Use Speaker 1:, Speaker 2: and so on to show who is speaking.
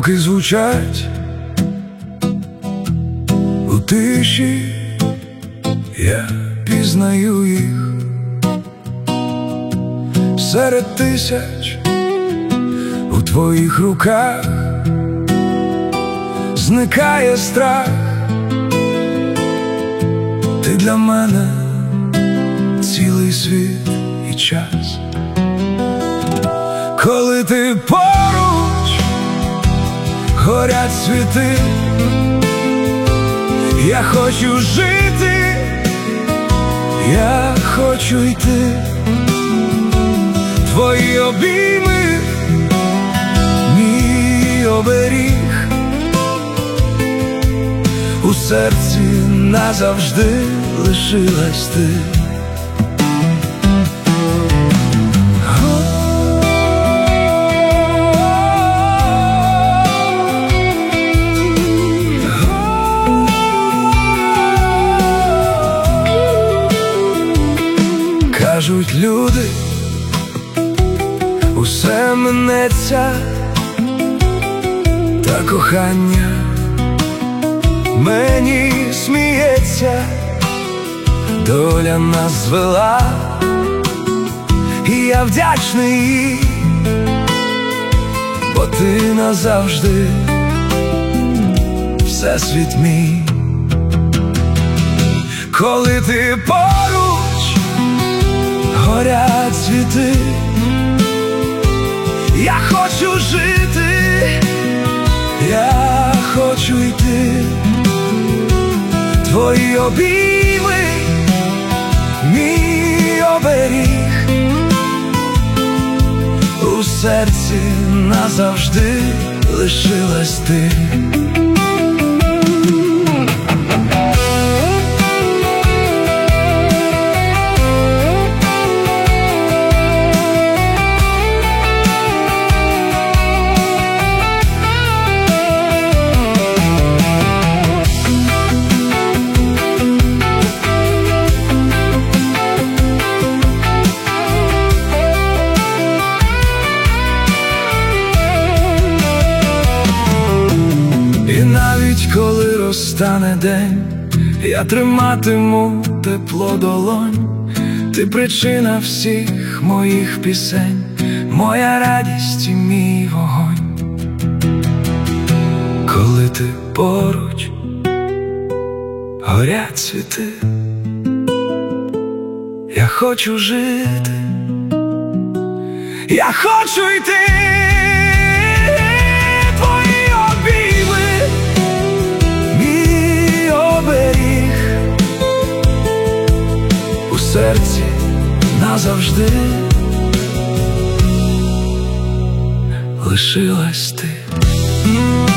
Speaker 1: Звуки звучать у тиші, я пізнаю їх серед тисяч у твоїх руках. Зникає страх, ти для мене цілий світ і час. Коли ти поруч, горять світи, я хочу жити, я хочу йти. Твої обійми, мій оберіг, у серці назавжди лишилась ти. Кажуть люди, усе минеться, та кохання мені сміється. Доля нас звела, і я вдячний їй, бо ти назавжди всесвіт мій. Коли ти поруч, горять світи, я хочу жити, я хочу йти. Твої обійми, мій оберіг, у серці назавжди лишилась ти. І навіть коли розтане день, я триматиму тепло долонь. Ти причина всіх моїх пісень, моя радість і мій вогонь. Коли ти поруч, горять світи, я хочу жити, я хочу йти. У серці назавжди лишилась ти.